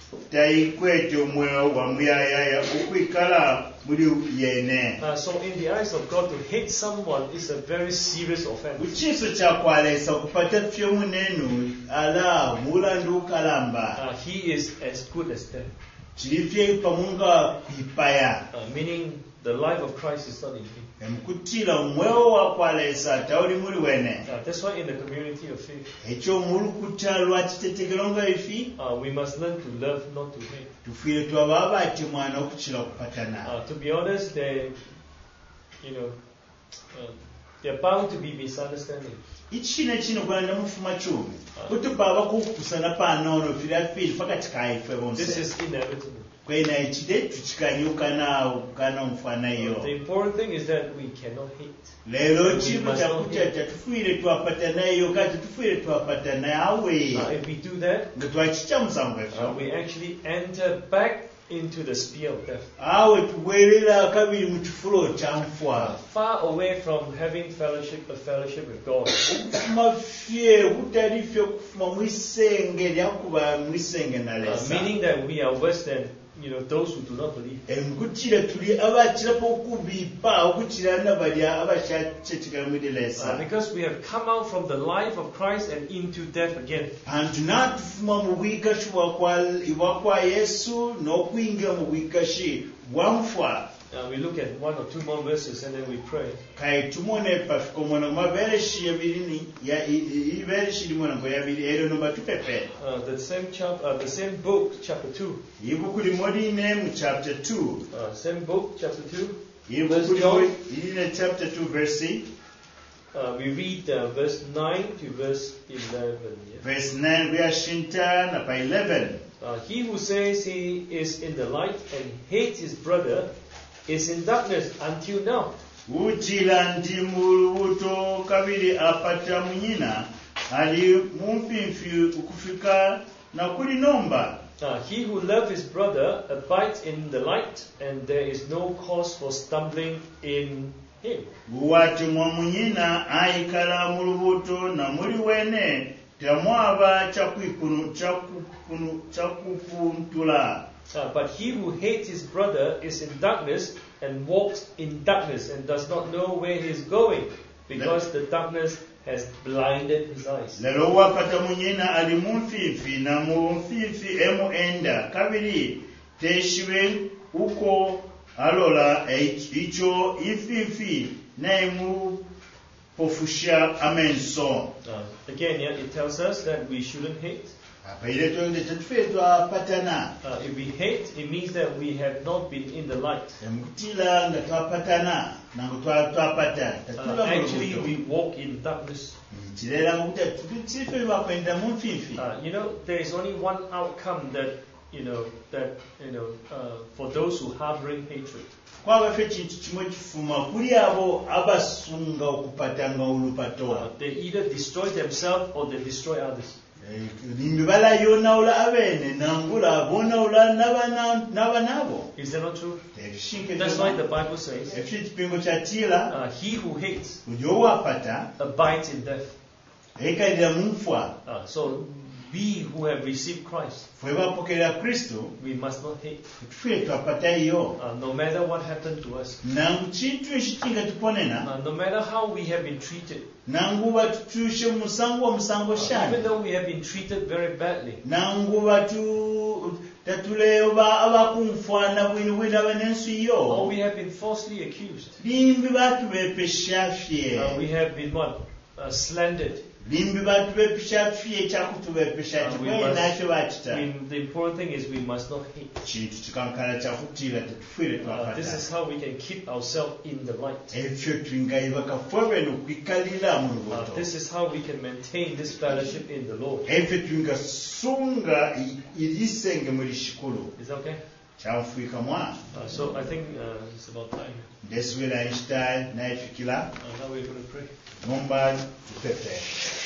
Speaker 2: taikwete omwewo wamuyayaya okwikala muri yene
Speaker 1: Uh, so in the eyes of God, to hate someone is a very serious offense.
Speaker 2: uchiso chakwalesa kupata fye munenu ala mulandu ukalamba
Speaker 1: Uh, he is as good as dead,
Speaker 2: chilifye pamunga kwipaya
Speaker 1: uh, meaning the life of Christ is not in him.
Speaker 2: emukutila omwewo wakwalesa tauli muri wene
Speaker 1: Uh, that's why in the community of faith,
Speaker 2: ekyo muri kutalwa kitetegelonga ifi
Speaker 1: uh, we must learn to love, not to hate.
Speaker 2: tufire twaba bati mwana okukira kupatana
Speaker 1: Uh, to be honest, they, you know, uh, they're bound to be misunderstandings.
Speaker 2: ichine chino kwana mufuma chumi kuti baba kukusana panono fira fili fakati kaife
Speaker 1: This
Speaker 2: bonse
Speaker 1: is inevitable.
Speaker 2: kwena ichide tuchikanyuka nawo kana mfana
Speaker 1: The
Speaker 2: iyo
Speaker 1: important thing is that we cannot hate.
Speaker 2: lero chipo chakutata tufire twapatana iyo kati tufire twapatana awe
Speaker 1: Uh, if we do that,
Speaker 2: nga twachicha musango
Speaker 1: uh,
Speaker 2: efyo
Speaker 1: we actually enter back into the spear of death,
Speaker 2: awe tuwerera kabiri mu kifulo kya nfwa
Speaker 1: far away from having fellowship, a fellowship with God.
Speaker 2: okufuma fye butali fye okufuma mu isenge lyakuba mu isenge
Speaker 1: Uh,
Speaker 2: nalesa
Speaker 1: meaning that we are worse than, you know, those who do not believe.
Speaker 2: emukutira tuli abakirapo okubipa okukira nabali abakyakyekigala
Speaker 1: Uh,
Speaker 2: lesa
Speaker 1: because we have come out from the life of Christ and into death again.
Speaker 2: antu natufuma mu bwikashi bwa kwa yesu n'okwingira mu bwikashi bwa nfwa
Speaker 1: Uh, we look at one or two more verses and then we pray.
Speaker 2: kai tumone pafika omwana mabereshi yabirini ya ibereshi limona ngo yabiri ero nomba tupepe
Speaker 1: Uh, the same chap, uh, the same book, chapter two.
Speaker 2: ibuku limodine mu chapter two
Speaker 1: Uh, same book, chapter two.
Speaker 2: ibuku
Speaker 1: John.
Speaker 2: limodine chapter two verse
Speaker 1: Uh, we read uh, verse nine to verse eleven. Yeah?
Speaker 2: verse nine vyashinta na pa eleven
Speaker 1: Uh, he who says he is in the light and hates his brother is in darkness until now.
Speaker 2: uchila ndi mu lubuto kabiri apata munyina ali mumpimfi ukufika na kuli nomba
Speaker 1: Uh, he who loves his brother abides in the light, and there is no cause for stumbling in him.
Speaker 2: buwati mwa munyina aikala mu lubuto na muli wene temwaba chakwipunu chakupunu chakupuntula
Speaker 1: Uh, but he who hates his brother is in darkness and walks in darkness and does not know where he is going, because the darkness has blinded his eyes.
Speaker 2: lero wapata munyina ali munfifi na munfifi emu enda kabiri teshiwe uko alola icho ififi na emu pofusha amenso.
Speaker 1: Uh, again, yeah, it tells us that we shouldn't hate.
Speaker 2: apa ile tonde tetufetwa patana
Speaker 1: Uh, if we hate, it means that we have not been in the light.
Speaker 2: emkutila nga twapatana nango twapata
Speaker 1: Uh,
Speaker 2: tatula
Speaker 1: actually,
Speaker 2: mu
Speaker 1: we walk in darkness.
Speaker 2: kirera ngokuti tutife bakwenda munfifi.
Speaker 1: Uh, you know, there is only one outcome that you know that you know uh, for those who harboring hatred.
Speaker 2: kwabafe ekintu kimwe kifuma kuli abo abasunga okupatanga
Speaker 1: Uh,
Speaker 2: olupato.
Speaker 1: they either destroy themselves or they destroy others.
Speaker 2: nimbi balayonawula abene nangula bonawula n'abanabo.
Speaker 1: Is that not true?
Speaker 2: ebishinke
Speaker 1: That's why the Bible says,
Speaker 2: ekyo ekipingo kya tiila
Speaker 1: uh, "He who hates
Speaker 2: buli owapata
Speaker 1: abides in death."
Speaker 2: ekalira mu nfa.
Speaker 1: Uh, so we who have received Christ,
Speaker 2: fwe bapokerera kristo
Speaker 1: we must not hate,
Speaker 2: tufe twapatayo
Speaker 1: uh, no matter what happened to us,
Speaker 2: nangu kintu ekikinga tuponena
Speaker 1: uh, no matter how we have been treated,
Speaker 2: nangu batutushe mu musango omusango
Speaker 1: uh, even
Speaker 2: shani
Speaker 1: though we have been treated very badly,
Speaker 2: nangu batu tatuleba abakunfwana bwini bwini abanensi
Speaker 1: or
Speaker 2: yo
Speaker 1: we have been falsely accused,
Speaker 2: limbi batubepeshafye
Speaker 1: uh, we have been what uh, slandered.
Speaker 2: limbi batubepeshafye ekyakutubepesha
Speaker 1: Uh, we
Speaker 2: kibwe
Speaker 1: must-
Speaker 2: nakyo bakita
Speaker 1: we, the important thing is we must not hate.
Speaker 2: kintu kikankala kyakutiira tetufire
Speaker 1: Uh,
Speaker 2: twapata.
Speaker 1: this is how we can keep ourselves in the light.
Speaker 2: ebyo twingayibaka fwe beno kwikalira mu
Speaker 1: Uh,
Speaker 2: lubuto.
Speaker 1: this is how we can maintain this fellowship in the Lord.
Speaker 2: ebyo twingasunga i- irisenge muri shikulu
Speaker 1: Is that okay?
Speaker 2: kyanfuika mwa
Speaker 1: Uh, so I think uh, it's about time.
Speaker 2: ndesiwera einstein nayefikira
Speaker 1: Uh, now we're going to pray.
Speaker 2: nomba tupepe